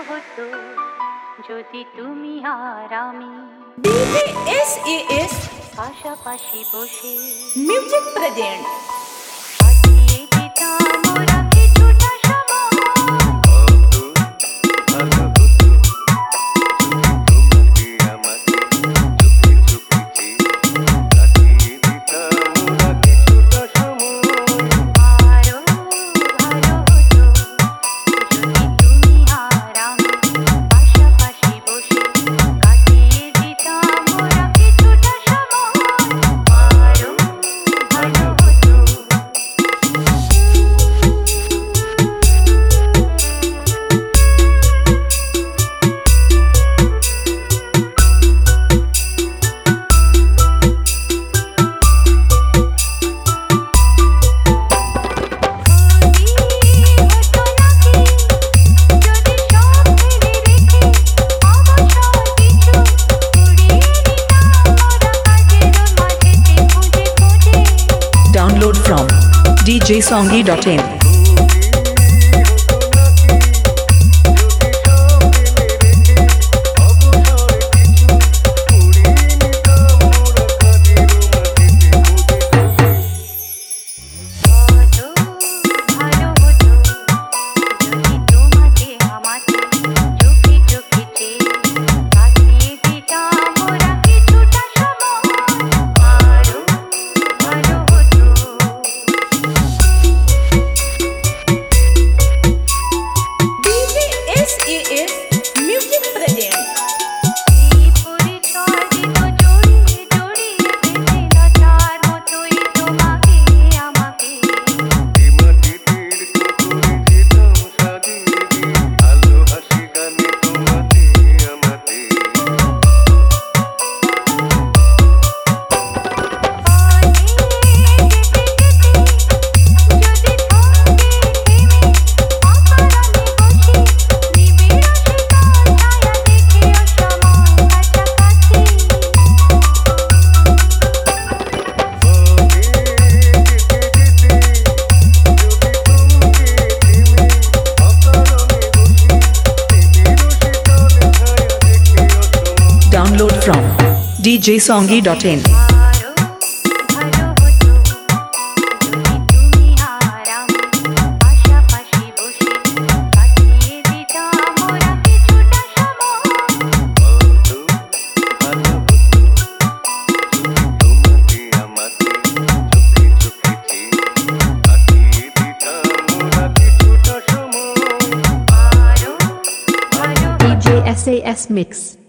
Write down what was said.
হতো যদি তুমি আর আমি DJSAS পাশাপাশি বসে Music Present কাটিয়ে দিতাম ওরা কিছুটা সময়। আরো ভালো হতো যদি তুমি আর আমি পাশাপাশি বসে কাটিয়ে দিতাম ওরা কিছুটা সময়। আরো ভালো হতো। Download from djsongi.in. DJSAS Music Present Download from djsongi.in. DJSAS Mix.